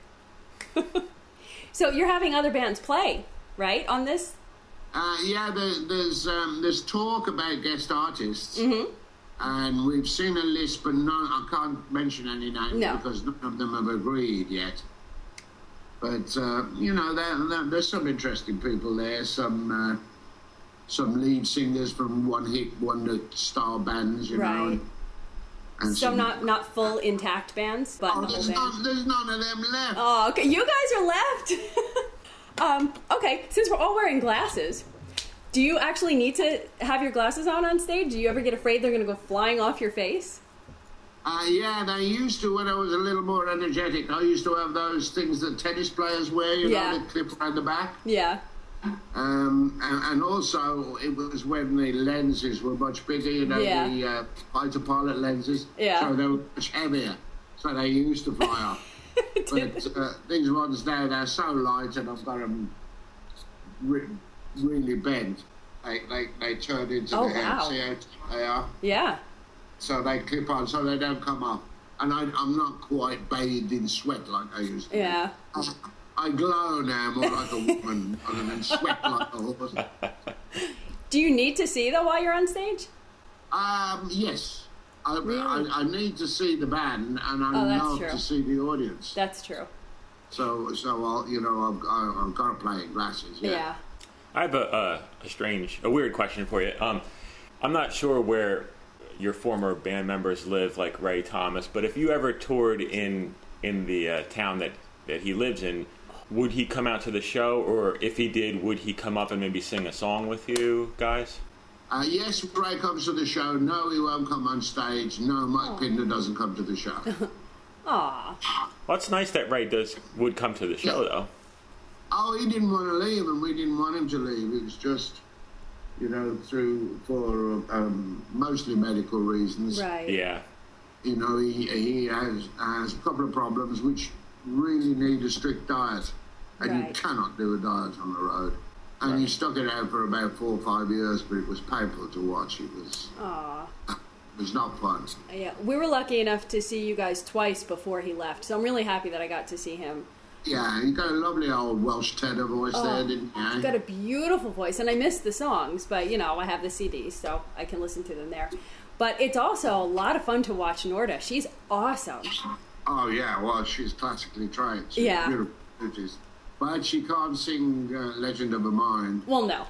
So you're having other bands play, right, on this? Yeah, there's talk about guest artists, and we've seen a list, but I can't mention any names because none of them have agreed yet. But, you know, there's some interesting people there, some lead singers from one-hit wonder style bands, you know. And some not full intact bands, but there's none of them left. Oh, okay. You guys are left. Okay, since we're all wearing glasses, do you actually need to have your glasses on stage? Do you ever get afraid they're going to go flying off your face? Yeah, they used to when I was a little more energetic. I used to have those things that tennis players wear, you know, that clip around the back. Yeah. And also, it was when the lenses were much bigger, you know, the fighter pilot lenses. Yeah. So they were much heavier. So they used to fly off. But these ones now, they're so light and I've got them really bent. They turn into the head. See how they are? Yeah. So they clip on, so they don't come off. And I'm not quite bathed in sweat like I used to. Yeah. I glow now more like a woman other than sweat like a horse. Do you need to see, though, while you're on stage? Yes. Really? I need to see the band, and I love to see the audience. That's true. So I've got to play in glasses. Yeah. I have a weird question for you. I'm not sure where your former band members live, like Ray Thomas, but if you ever toured in the town that he lives in, would he come out to the show, or if he did, would he come up and maybe sing a song with you guys? Yes, Ray comes to the show. No, he won't come on stage. No, Mike Pinder doesn't come to the show. Aw. Well, it's nice that Ray would come to the show, though. Oh, he didn't want to leave, and we didn't want him to leave. It was just, you know, for mostly medical reasons. Right. Yeah. You know, he has a couple of problems which really need a strict diet, and you cannot do a diet on the road. And he stuck it out for about 4 or 5 years, but it was painful to watch. It was not fun. Yeah, we were lucky enough to see you guys twice before he left, so I'm really happy that I got to see him. Yeah, he got a lovely old Welsh tenor voice there, didn't he? He's got a beautiful voice, and I miss the songs, but, you know, I have the CDs, so I can listen to them there. But it's also a lot of fun to watch Norda. She's awesome. Oh, yeah, well, she's classically trained. She's beautiful. But she can't sing Legend of a Mind. Well, no.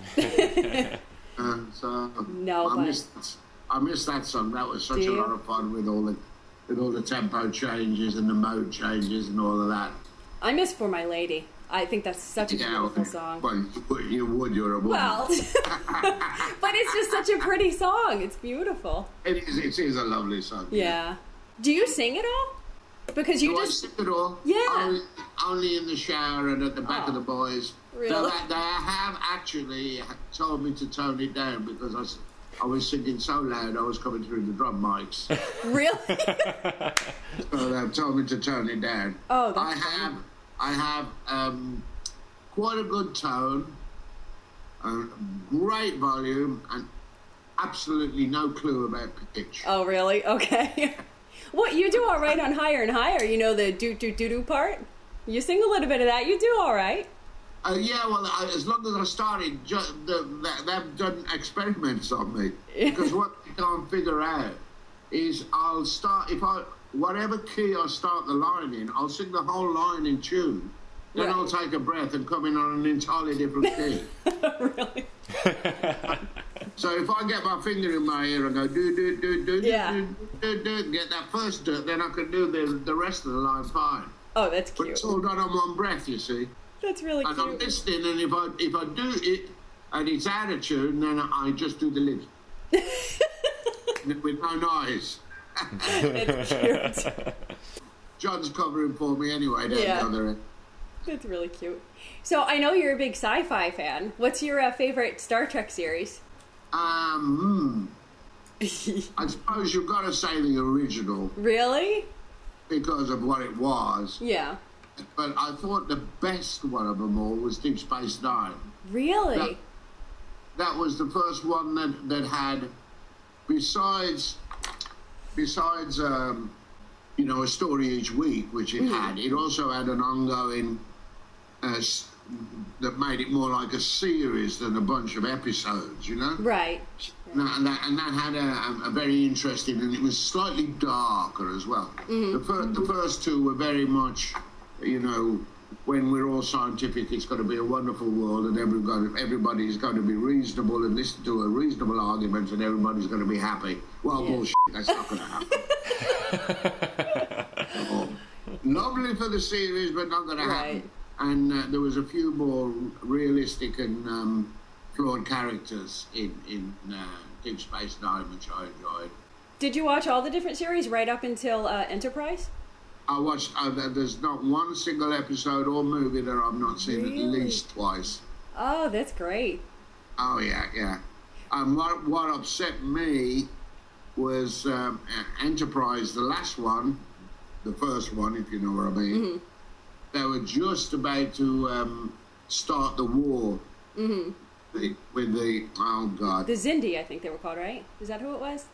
I missed that song. That was such a lot of fun with all the tempo changes and the mode changes and all of that. I miss For My Lady. I think that's such a beautiful song. Well, you would, you're a woman. Well, but it's just such a pretty song. It's beautiful. It is a lovely song. Yeah. Do you sing it all? Because you I sing it all? Yeah. Only in the shower and at the back of the boys. Really? They have actually told me to tone it down because I was singing so loud I was coming through the drum mics. Really? So they've told me to tone it down. Oh, that's funny. I have quite a good tone, great volume, and absolutely no clue about pitch. Oh, really? Okay. Well, you do all right on Higher and Higher. You know the do-do-do-do part? You sing a little bit of that. You do all right. Yeah, well, as long as I started, they've done experiments on me. Because what I can't figure out is I'll start, whatever key I start the line in, I'll sing the whole line in tune. Then I'll take a breath and come in on an entirely different key. Really? So if I get my finger in my ear and go do, Yeah. get that first dirt, then I can do the rest of the line fine. Oh, that's But cute. it's all done on one breath, you see. That's really And I'm cute. listening, and if I do it and it's out of tune, then I just do the lips with no noise. It's cute. John's covering for me anyway down Yeah. the other end. That's really cute. So I know you're a big sci-fi fan. What's your favorite Star Trek series? I suppose you've got to say the original Really? because of what it was. Yeah. But I thought the best one of them all was Deep Space Nine. Really? That was the first one that had, besides a story each week, which it had. It also had an ongoing that made it more like a series than a bunch of episodes, you know. Right. And that had a very interesting, and it was slightly darker as well. The first two were very much, when we're all scientific, it's got to be a wonderful world, and everybody's going to be reasonable and listen to a reasonable argument, and everybody's going to be happy. Well, bullshit, that's not going to happen. Lovely for the series, but not going to happen. And there was a few more realistic and flawed characters in Deep Space Nine, which I enjoyed. Did you watch all the different series right up until Enterprise? I watched. There's not one single episode or movie that I've not seen at least twice. Oh, that's great. Oh yeah. And what upset me was Enterprise, the last one, the first one, if you know what I mean. They were just about to start the war with the oh god, The Xindi, I think they were called, right? Is that who it was?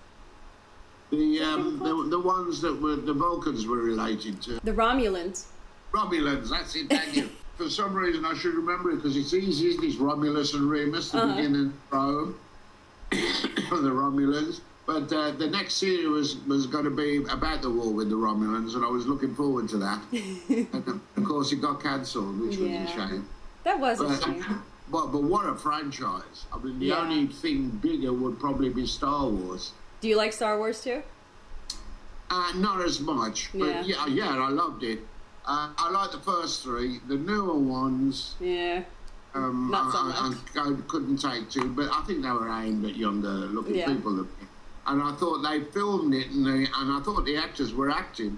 the ones that were the Vulcans were related to. The Romulans. Romulans, that's it, thank you. For some reason I should remember it because it's easy, isn't it? It's Romulus and Remus, the beginning of Rome, the Romulans. But the next series was going to be about the war with the Romulans, and I was looking forward to that. And of course, it got cancelled, which was a shame. That was a But, shame. but what a franchise. I mean, the Yeah. only thing bigger would probably be Star Wars. Do you like Star Wars too? Not as much, but yeah, I loved it. I like the first three. The newer ones, Yeah. Not so much. I couldn't take to, but I think they were aimed at younger-looking Yeah. people. And I thought they filmed it, and I thought the actors were acting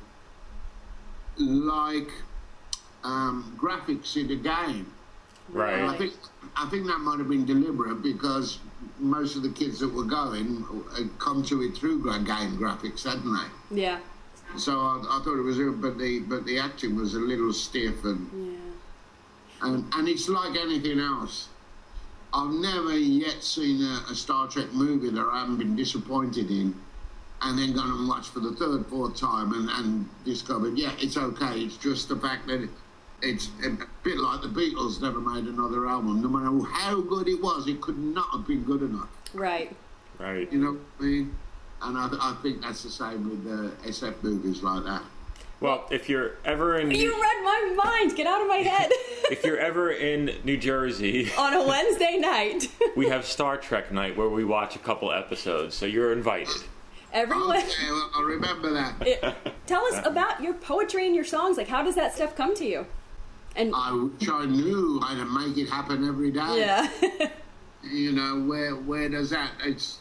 like graphics in a game. Right. And I think that might have been deliberate because most of the kids that were going had come to it through game graphics, hadn't they? Yeah. So I thought it was, but the acting was a little stiff, and it's like anything else. I've never yet seen a Star Trek movie that I haven't been disappointed in, and then gone and watched for the third, fourth time and discovered, it's okay. It's just the fact that it's a bit like the Beatles never made another album. No matter how good it was, it could not have been good enough. Right. Right. You know what I mean? And I think that's the same with SF movies like that. Well, if you're ever in You read my mind. Get out of my head. if you're ever in New Jersey, On a Wednesday night. we have Star Trek night where we watch a couple episodes, so you're invited. Everyone. Okay, well, I'll remember that. Tell us about your poetry and your songs. Like, how does that stuff come to you? And I wish I knew how to make it happen every day. yeah. Where does that? It's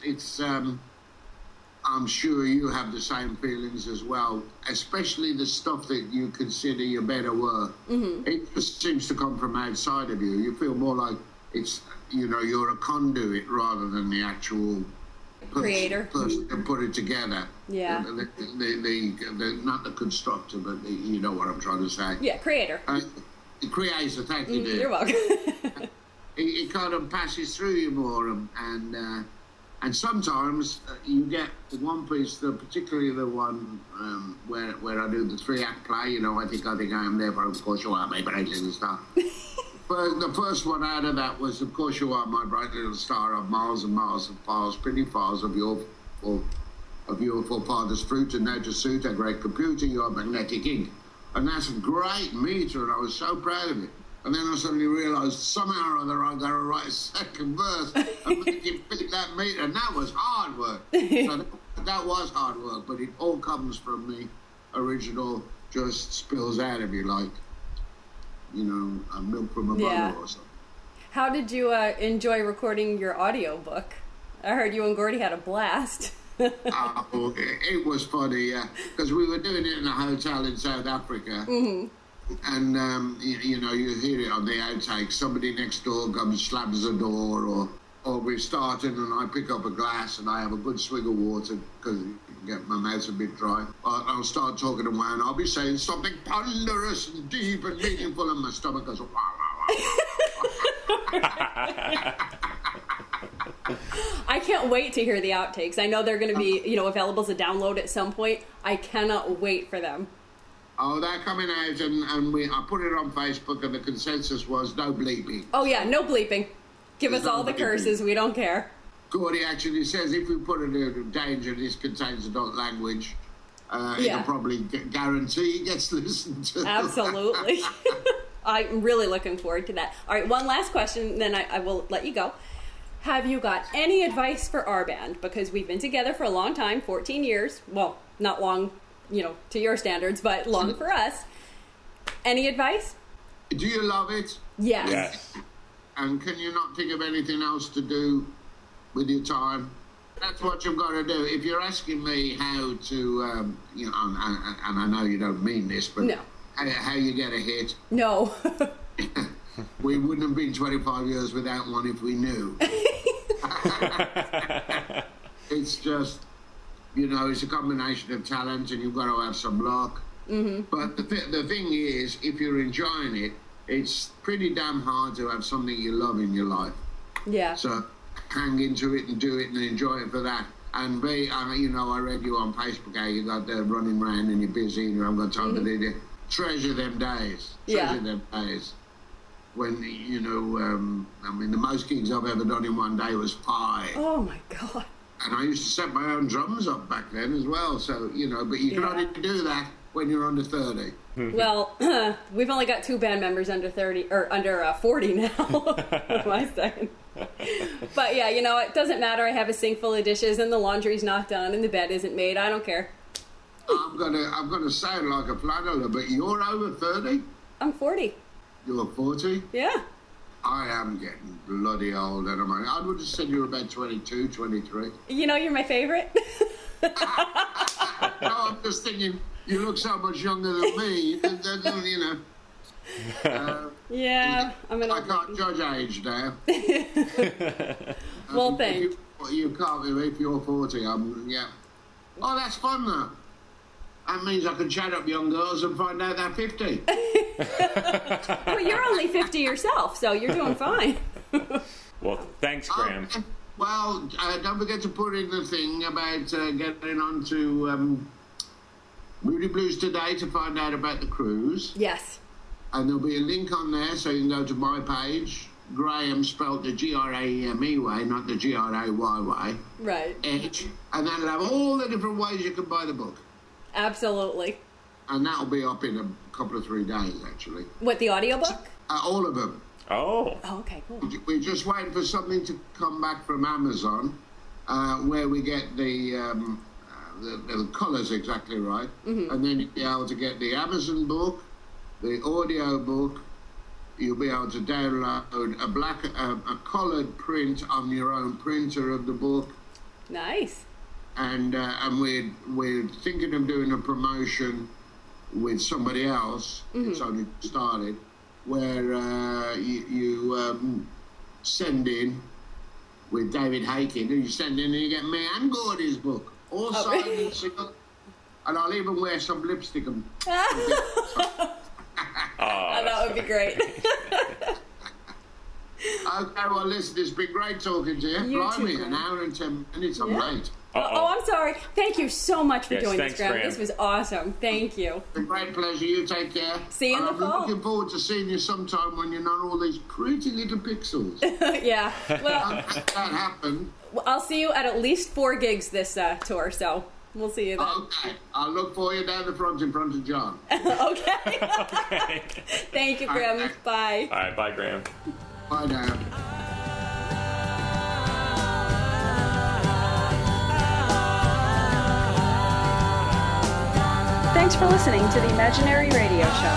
I'm sure you have the same feelings as well, especially the stuff that you consider your better work. It just seems to come from outside of you. You feel more like it's, you're a conduit rather than the actual Creator. person that put it together. Yeah. The not the constructor, but you know what I'm trying to say. Yeah, creator. The creator, thank you, dear. You're welcome. It kind of passes through you more, and sometimes you get one piece, particularly the one where I do the 3-act play. I think I am there, but of course you are, my bright little star. But the first one out of that was, of course you are, my bright little star, of miles and miles of files, pretty files of your forefather's fruit, and now to suit a great computer, your magnetic ink. And that's a great meter, and I was so proud of it. And then I suddenly realised somehow or other I've got to write a second verse and make it fit that metre. And that was hard work. So that was hard work, but it all comes from the original, just spills out, if you like. You know, a milk from a bottle or something. How did you enjoy recording your audiobook? I heard you and Gordy had a blast. Oh, it was funny, yeah. Because we were doing it in a hotel in South Africa. Mm-hmm. And, you know, you hear it on the outtakes. Somebody next door comes, slams the door, or we're starting and I pick up a glass and I have a good swig of water because get my mouth's a bit dry. I'll start talking away and I'll be saying something ponderous and deep and meaningful and my stomach goes, wah, wah, wah. I can't wait to hear the outtakes. I know they're going to be, you know, available to download at some point. I cannot wait for them. Oh, they're coming out, and I put it on Facebook, and the consensus was no bleeping. Oh, yeah, no bleeping. Give us all the curses. We don't care. Gordy actually says if we put it in danger, this contains adult language. It'll probably guarantee it gets listened to. Absolutely. I'm really looking forward to that. All right, one last question, then I will let you go. Have you got any advice for our band? Because we've been together for a long time, 14 years. Well, not long, you know, to your standards, but long for us. Any advice? Do you love it? Yes. Yes. And can you not think of anything else to do with your time? That's what you've got to do. If you're asking me how to, you know, and I know you don't mean this, but no. how you get a hit. No. We wouldn't have been 25 years without one if we knew. It's just, you know, it's a combination of talent and you've got to have some luck. Mm-hmm. But the thing is, if you're enjoying it, it's pretty damn hard to have something you love in your life. Yeah. So hang into it and do it and enjoy it for that. And you know, I read you on Facebook how you got there running around and you're busy and you haven't got time to do it. Treasure them days. Treasure them days. When, you know, I mean, the most gigs I've ever done in one day was 5. Oh, my God. And I used to set my own drums up back then as well. So, you know, but you can only do that when you're under 30. Well, we've only got 2 band members under 30, or under 40 now. What am I saying? But, yeah, you know, it doesn't matter. I have a sink full of dishes and the laundry's not done and the bed isn't made. I don't care. I'm gonna sound like a flanneler, but you're over 30? I'm 40. You're 40? Yeah. I am getting bloody old, and I would have said you were about 22, 23. You know, you're my favorite. No, I'm just thinking, you look so much younger than me, you know. Yeah, I'm an old I can't judge age now. Well, thanks. You can't, if you're 40, yeah. Oh, that's fun, though. That means I can chat up young girls and find out they're 50. Well, you're only 50 yourself, so you're doing fine. Well, thanks, Graham. Well, don't forget to put in the thing about getting on to Moody Blues Today to find out about the cruise. Yes. And there'll be a link on there so you can go to my page. Graham spelled the Graeme way, not the Gray way. Right. Edge. And that'll have all the different ways you can buy the book. Absolutely. And that'll be up in a couple of 3 days, actually. What, the audiobook? All of them. Oh. Oh, okay, cool. We're just waiting for something to come back from Amazon where we get the colours exactly right. Mm-hmm. And then you'll be able to get the Amazon book, the audio book. You'll be able to download a coloured print on your own printer of the book. Nice. And we're thinking of doing a promotion with somebody else. Mm-hmm. It's only started, where you send in with David Haken, and you send in and you get me and Gordy's book, all signed and sealed. And I'll even wear some lipstick. That would be great. Okay, well, listen, it's been great talking to you. Blimey, an hour and 10 minutes, I'm late. Oh, I'm sorry. Thank you so much for doing thanks, this, Graham. Graham. This was awesome. Thank you. It's a great pleasure. You take care. See you in the fall. I'm looking forward to seeing you sometime when you're not all these pretty little pixels. Yeah. Well, that happened. I'll see you at least 4 gigs this tour, so We'll see you then. Okay, I'll look for you down the front in front of John. Okay. Okay. Thank you, Graham. Okay. Bye. All right, bye, Graham. Bye now. Thanks for listening to the Imaginary Radio Show.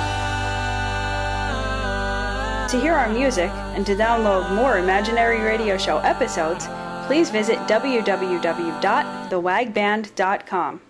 To hear our music and to download more Imaginary Radio Show episodes, please visit www.thewagband.com.